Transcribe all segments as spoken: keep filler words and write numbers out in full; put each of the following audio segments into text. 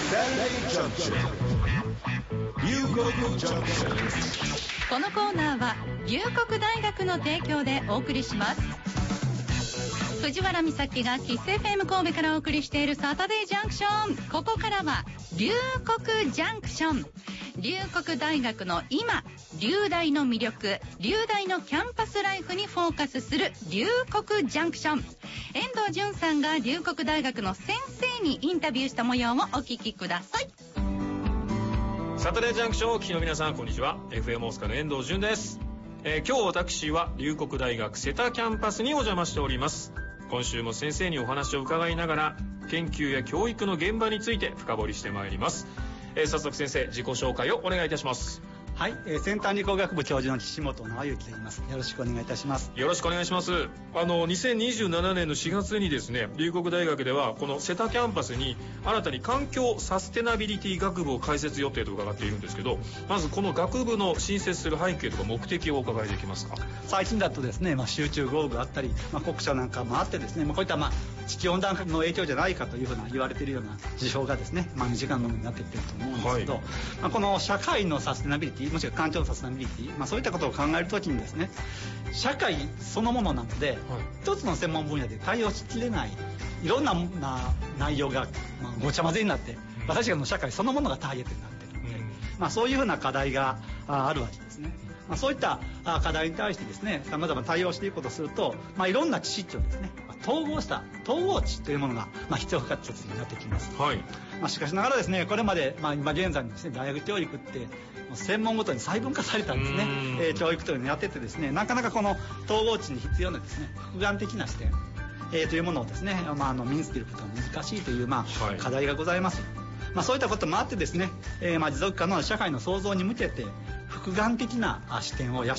このコーナーは龍谷大学の提供でお送りします。藤原美咲がキス エフエム 神戸からお送りしているサタデージャンクション。ここからは龍谷ジャンクション。龍谷大学の今、龍大の魅力、龍大のキャンパスライフにフォーカスする龍谷ジャンクション。遠藤純さんが龍谷大学の先生にインタビューした模様をお聞きください。 サタデージャンクションをお聞きの皆さん、こんにちは。 エフエム 大阪の遠藤純です。えー、今日私は龍谷大学瀬田キャンパスにお邪魔しております。今週も先生にお話を伺いながら研究や教育の現場について深掘りしてまいります。えー、早速先生、自己紹介をお願いいたします。 はい、えー、先端理工学部教授の岸本直之と言います。よろしくお願いいたします。 よろしくお願いします。あのにせんにじゅうななねんのしがつにですね、龍谷大学ではこの瀬田キャンパスに新たに環境サステナビリティ学部を開設予定と伺っているんですけど、まずこの学部の新設する背景とか目的をお伺いできますか。 最近だとですね、まあ、集中豪雨があったり、まあ、国社なんかもあってですね、まあ、こういった、まあ、地球温暖化の影響じゃないかというふうな言われているような事象がですね、まあ、身近なものになってきていると思うんですけど、はい、まあ、この社会のサステナビリティ、もしくは環境のサステナビリティ、まあ、そういったことを考えるときにですね、社会そのものなので、はい、一つの専門分野で対応しきれないいろんな内容が、まあ、ごちゃ混ぜになって、私たちの社会そのものがターゲットになっているので、うん、まあ、そういうふうな課題があるわけですね。まあ、そういった課題に対してですね、様々対応していくことをすると、まあ、いろんな知識をですね、統合した統合知というものが、まあ、必要不可欠になってきます。はい。まあ、しかしながらですね、これまで、まあ、今現在のですね、大学教育って専門ごとに細分化されたんですね、えー、教育というのをやっててですね、なかなかこの統合知に必要なですね、複眼的な視点、えー、というものをですね、まあ、あの身につけることが難しいという、まあ、はい、課題がございます。まあ、そういったこともあってですね、えー、まあ持続可能な社会の創造に向けて複眼的な視点を養って、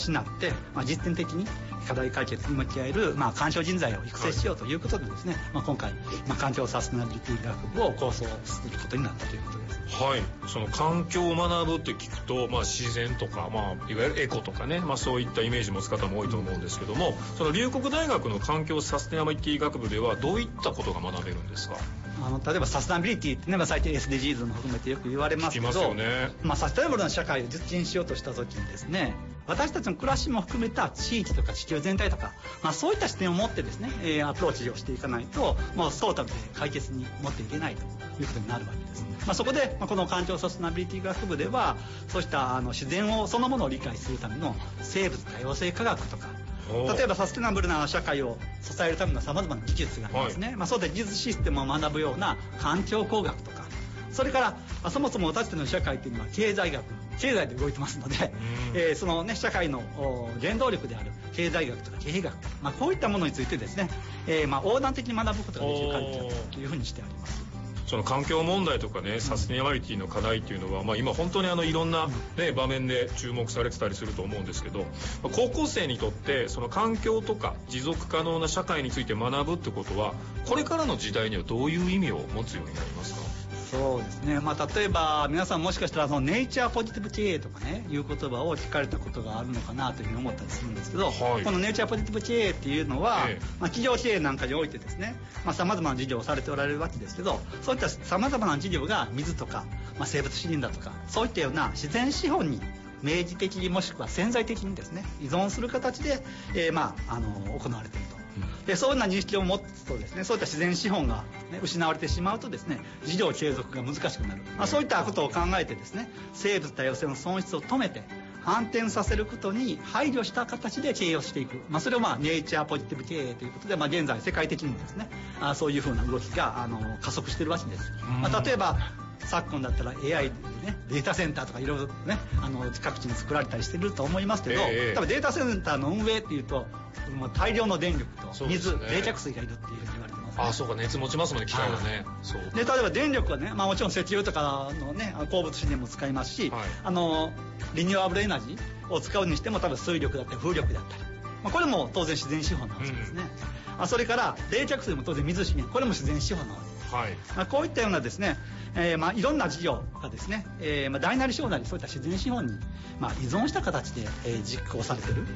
まあ、実践的に課題解決に向き合える、まあ、環境人材を育成しようということでですね、はい、まあ、今回、まあ、環境サステナビリティ学部を構想することになったということです。 はい、その環境を学ぶって聞くと、まあ、自然とか、まあ、いわゆるエコとかね、まあ、そういったイメージ持つ方も多いと思うんですけども、その龍谷大学の環境サステナビリティ学部ではどういったことが学べるんですか。 あの例えばサステナビリティってね、まあ、最近 エスディージーズ も含めてよく言われますけど、聞きますよね。まあ、サステナブルな社会を実現しようとした時にですね、私たちの暮らしも含めた地域とか地球全体とか、まあ、そういった視点を持ってですね、えー、アプローチをしていかないと、もうトータルで解決に持っていけないということになるわけです。まあ、そこで、まあ、この環境サステナビリティ学部ではそうしたあの自然をそのものを理解するための生物多様性科学とか、例えばサステナブルな社会を支えるためのさまざまな技術がありますね、はい、まあ、そうで技術システムを学ぶような環境工学とか、それからそもそも私たちの社会というのは経済学、経済で動いてますので、えー、そのね、社会の原動力である経済学とか経営学、まあ、こういったものについてですね、えー、まあ横断的に学ぶことができるカルチャーというふうにしてあります。 その環境問題とかね、サステナビリティの課題っていうのは、まあ、今本当にあのいろんな、ね、場面で注目されてたりすると思うんですけど、高校生にとってその環境とか持続可能な社会について学ぶってことは、これからの時代にはどういう意味を持つようになりますか。 そうですね、まあ、例えば皆さんもしかしたらそのネイチャーポジティブ経営とかねいう言葉を聞かれたことがあるのかなというふうに思ったりするんですけど、はい、このネイチャーポジティブ経営っていうのは、ええ、まあ、企業経営なんかにおいてですね、さまざ、まな事業をされておられるわけですけど、そういったさまざまな事業が水とか、まあ、生物資源だとかそういったような自然資本に明示的にもしくは潜在的にですね依存する形で、えーまあ、あの行われていると。でそういうような認識を持つとですね、そういった自然資本が、ね、失われてしまうとですね、事業継続が難しくなる、まあ、そういったことを考えてですね、生物多様性の損失を止めて反転させることに配慮した形で経営をしていく、まあ、それをまあネイチャーポジティブ経営ということで、まあ、現在世界的にもですね、あそういうふうな動きがあの加速しているわけです。まあ、例えば昨今だったら エーアイ でね、データセンターとかいろいろね、あの各地に作られたりしてると思いますけど、えー、多分データセンターの運営っていうともう大量の電力と水、ね、冷却水がいるっていうふうに言われてます、ね。 あ、そうか、熱持ちますもんね、機械がね。そうで、例えば電力はね、まあ、もちろん石油とかのね鉱物資源も使いますし、はい、あのリニューアブルエナジーを使うにしても多分水力だったり風力だったり、まあ、これも当然自然資本なわけですね、うん、あそれから冷却水も当然水資源、これも自然資本なわけです、はい、まあ、こういったようなですね、えーまあ、いろんな事業がですね、えーまあ、大なり小なりそういった自然資本に、まあ、依存した形で、えー、実行されている、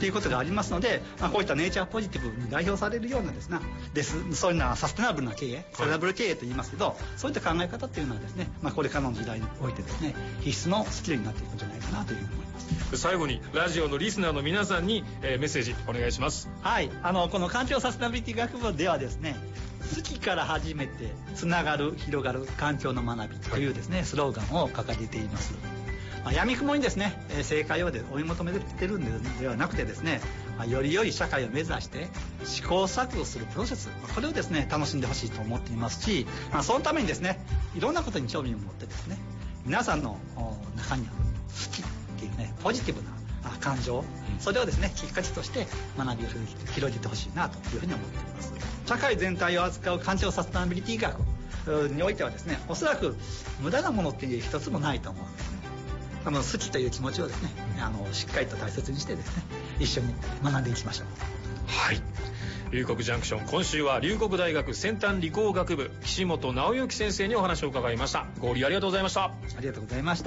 ということがありますので、まあ、こういったネイチャーポジティブに代表されるようなですね、ですそういうのはサステナブルな経営、サステナブル経営と言いますけど、そういった考え方っていうのはですね、まあ、これからの時代においてですね、必須のスキルになっていくんじゃないかなというふうに思います。 最後にラジオのリスナーの皆さんに、えー、メッセージお願いします。 はい、あのこの環境サステナビリティ学部ではですね、好きから始めてつながる広がる環境の学びというですね、はい、スローガンを掲げています。まあ、闇雲にですね、えー、正解をで追い求めてるんではなくてですね、まあ、より良い社会を目指して試行錯誤するプロセス、これをですね楽しんでほしいと思っていますし、まあ、そのためにですね、いろんなことに興味を持ってですね、皆さんの中にある好きっていうね、ポジティブな感情、それをですねきっかけとして学びを広げてほしいなというふうに思っています。社会全体を扱う環境サステナビリティ学においてはですね、おそらく無駄なものっていう一つもないと思うんですね。あの好きという気持ちをですね、あのしっかりと大切にしてですね、一緒に学んでいきましょう。 はい、龍谷ジャンクション、今週は龍谷大学先端理工学部岸本直之先生にお話を伺いました。ご理ありがとうございました。 ありがとうございました。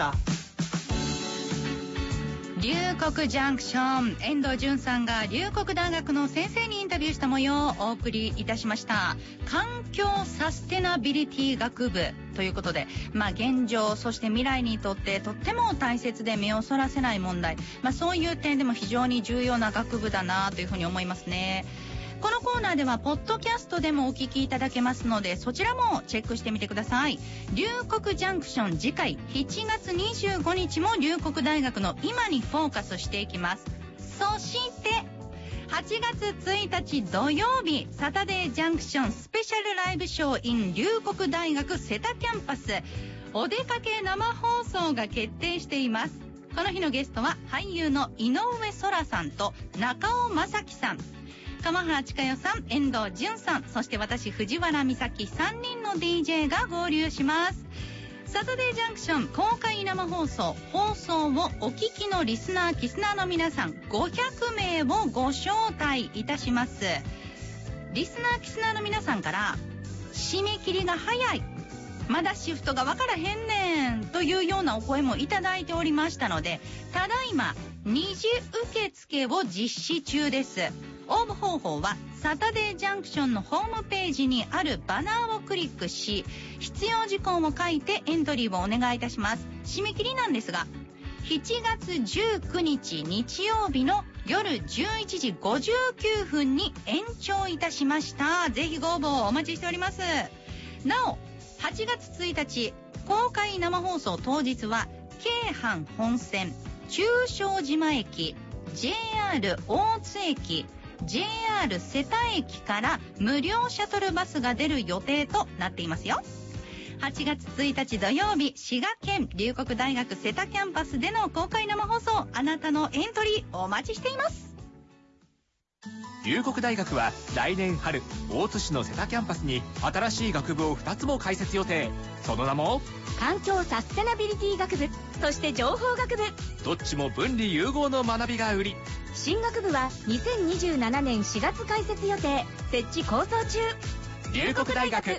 龍谷ジャンクション、遠藤淳さんが龍谷大学の先生にインタビューした模様をお送りいたしました。環境サステナビリティ学部ということで、まあ、現状そして未来にとってとっても大切で目をそらせない問題、まあ、そういう点でも非常に重要な学部だなというふうに思いますね。このコーナーではポッドキャストでもお聞きいただけますので、そちらもチェックしてみてください。龍谷ジャンクション、次回しちがつにじゅうごにちも龍谷大学の今にフォーカスしていきます。そしてはちがつついたち土曜日、サタデージャンクションスペシャルライブショー in 龍谷大学瀬田キャンパス、お出かけ生放送が決定しています。この日のゲストは俳優の井上空さんと中尾正樹さん、鎌原千佳代さん、遠藤淳さん、そして私藤原美咲、さんにんの ディージェー が合流します。サタデージャンクション公開生放送、放送をお聞きのリスナーキスナーの皆さんごひゃくめいをご招待いたします。リスナーキスナーの皆さんから締め切りが早い、まだシフトが分からへんねんというようなお声もいただいておりましたので、ただいま二次受付を実施中です。応募方法はサタデージャンクションのホームページにあるバナーをクリックし、必要事項を書いてエントリーをお願いいたします。締め切りなんですがしちがつじゅうくにち日曜日の夜じゅういちじごじゅうきゅうふんに延長いたしました。ぜひご応募をお待ちしております。なおはちがつついたち公開生放送当日は京阪本線中正島駅、 ジェイアール 大津駅、ジェイアール 瀬田駅から無料シャトルバスが出る予定となっていますよ。はちがつついたち土曜日、滋賀県龍谷大学瀬田キャンパスでの公開生放送、あなたのエントリーお待ちしています。 龍谷大学は来年春、大津市の瀬田キャンパスに新しい学部をふたつも開設予定。その名も環境サステナビリティ学部、そして情報学部、 どっちも分離融合の学びが売り。 新学部はにせんにじゅうななねんしがつ開設予定、設置構想中。 龍谷大学。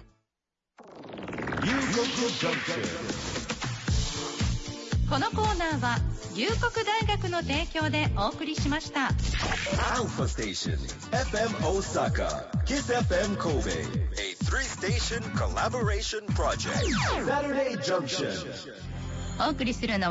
このコーナーは龍谷大学の提供でお送りしました。 Alpha Station エフエム Osaka Kiss エフエム Kobe, a three station collaboration project. Saturday Junction. お送りするのは